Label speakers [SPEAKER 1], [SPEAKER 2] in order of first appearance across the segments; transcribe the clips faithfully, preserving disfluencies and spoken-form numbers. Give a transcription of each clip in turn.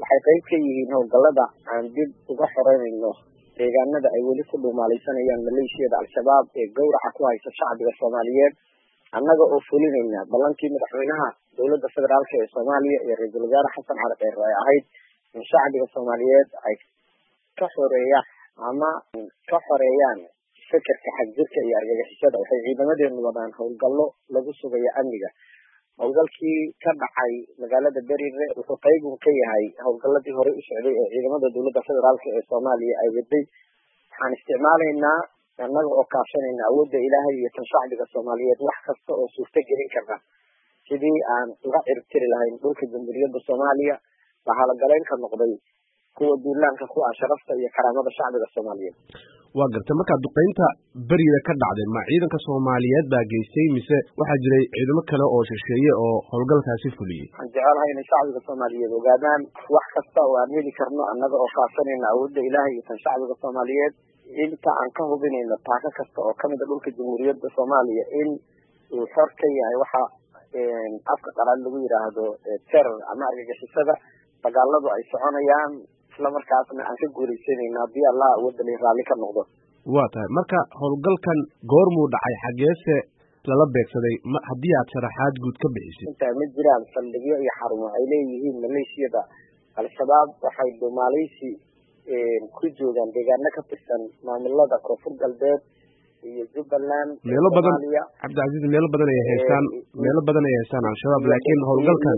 [SPEAKER 1] waxay qayb ka yihiin howlgallada aan dib uga xoreynayno deegaanada ay weli ku dhumaalaysanayaan maleeshiyada al-shabaab ee gowraca ku haysa shacbiga soomaaliyeed annaga oo fulinayna ballankii madaxweynaha dowladda federaalk ee soomaaliya iyo ra-iisul wasaare xasan cali kheyre ay ahayd in shacbiga soomaaliyeed ay ka xoreeyaan ama ka xoreeyaan fikirka xagjirka iyo argagixisada. Waxay ciidamadeenu wadaan howlgallo lagu sugayo amniga. howlgalkii ka dhacay magaalada Bariire wuxuu qayb ka yahay howlgalladii hore u socday ee ciidamada dowladda federaalk ee Soomaaliya ay waday. Waxaan isticmaalaynaa annaga oo kaashanayna awoodda Ilaahay iyo tan shacbiga Soomaaliyeed wax kasta oo suurta gelin karta sidii aan uga ciribtiri lahayn dhulka jamhuuriyadda Soomaaliya waxaa la galeen ka noqday kuwa duulaanka ku ah sharafta iyo karaamada shacbiga Soomaaliyeed.
[SPEAKER 2] waa gartay marka duqeynta Bariire ka dhacday ma ciidanka Soomaaliyeed baa geystay mise waxa jiray ciidamo kale oo shisheeye oo howlgalkaasi fuliyay?
[SPEAKER 1] waxaan jecelahay in shacbiga Soomaaliyeed ogaadaan wax kasta oo aan heli karno annaga oo kaashanayna awoodda Ilaahay iyo tan shacbiga Soomaaliyeed inta aan ka hubinayno taaka kasta oo kamid ah dhulka jamhuuriyadda Soomaaliya in uu xor ka yahay waxa afka qalaad lagu yiraahdo terror ama argagixisada dagaaladu ay soconayaan isla markaasna aan ka guuleysanayna haddii Allah awoodda leh raalli ka noqdo.
[SPEAKER 2] waa tahay marka howlgalkan goormuu dhacay xageese lala beegsaday haddii aad sharaxaad guud ka bixisid?
[SPEAKER 1] inta ma jiraan saldhigyo iyo xarumo ay leeyihiin maleeshiyada al-shabaab waxay dhumaalaysi ku joogaan deegaano ka tirsan maamulada koonfur galbeed iyo Jubbaland
[SPEAKER 2] meelo badan Cabdicasiis meelo badan ay haystaan meelo badan ay haystaan al-shabaab laakiin howlgalkan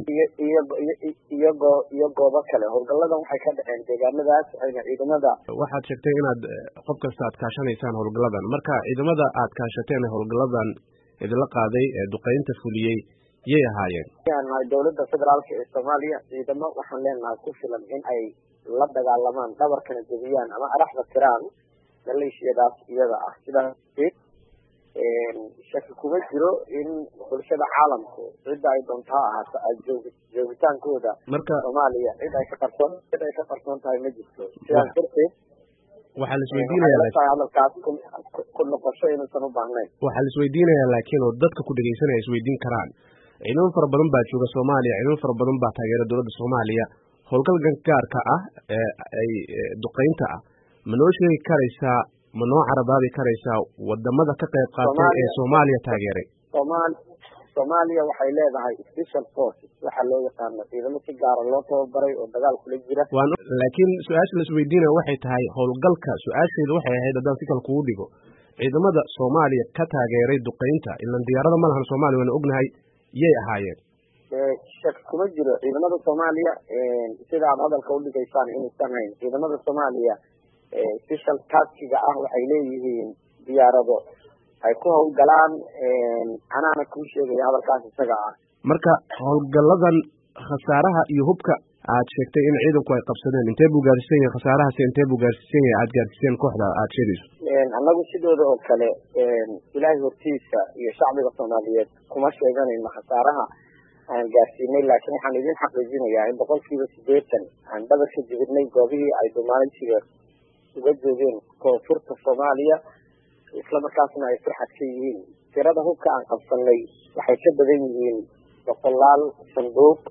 [SPEAKER 1] iyago iyo goobo kale howlgalladan waxay ka dhaceen deegaanadaas ayna ciidamada
[SPEAKER 2] waxaad sheegtay inaad qof kasta aad kaashanaysaan howlgalladan marka ciidamada aad kaashateen howlgalladan idinla qaaday ee duqeynta fuliyey yay ahaayeen?
[SPEAKER 1] yaanahay dowladda federaalk ee Soomaaliya ciidamo waxaan leenahay ku filan in ay la dagaalamaan dhabarkana jebiyaan ama araxda tiraan maleeshiyadaas iyada ah sidaas shaki kuma jiro in bulshada caalamku cidda ay doonto ha ahaato ay joogitaankooda
[SPEAKER 2] marka
[SPEAKER 1] Soomaaliya cid ay ka qarsoon cid ay ka qarsoon tahay ma jirto. sidaas darteed
[SPEAKER 2] waxaa la isweydiinayaa
[SPEAKER 1] hadalkaas ku noqosho inuusan u baahnayn.
[SPEAKER 2] waxaa la isweydiinayaa laakiin oo dadka ku dhegeysanaya isweydiin karaan ciidamo fara badan baa jooga Soomaaliya ciidamo fara badan baa taageera dowladda Soomaaliya howlgalkan gaarka ah ee ay duqeynta ah ma noo sheegi karaysaa ma noo carabaabi karaysaa wadamada ka qayb qaatay ee Soomaaliya taageeray?
[SPEAKER 1] Soomaaliya waxay leedahay special forces waxa loo yaqaan ciidamo si gaar ah loo tababaray oo dagaal kula jira.
[SPEAKER 2] laakiin su'aasha la isweydiinayo waxay tahay howlgalka su'aasheedu waxay ahayd haddaan si kale kugu dhigo ciidamada Soomaaliya ka taageeray duqeynta ilan diyaarada ma lahan Soomaaliya waana ognahay yay ahaayeen?
[SPEAKER 1] shak kuma jiro ciidamada Soomaaliya sida aad hadalka u dhigaysaan inaysan hayn ciidamada Soomaaliya special taskiga ah waxay leeyihiin diyaarado ay ku howlgalaan anaana kuu sheegaya hadalkaas isaga ah.
[SPEAKER 2] marka howlgalladan khasaaraha iyo hubka aad sheegtay in ciidanku ay qabsadeen intee buu gaarsiisan yahay khasaarahaasi intee buu gaarsiisan yahay aad gaarsiiseen kooxda aad sheegayso?
[SPEAKER 1] annagu sidooda oo kale Ilaahay hortiisa iyo shacbiga Soomaaliyeed kuma sheeganayno khasaaraha aan gaarsiinay laakiin waxaan idin xaqiijinayaa in boqolkiiba siddeetan aan dhabarka jibinay goobihii ay dhumaalaysiga uga joogeen koonfurta Soomaaliya isla markaasna ay farxad ka yihiin. tirada hubka aan qabsanay waxay ka badan yihiin boqolaal sanduuq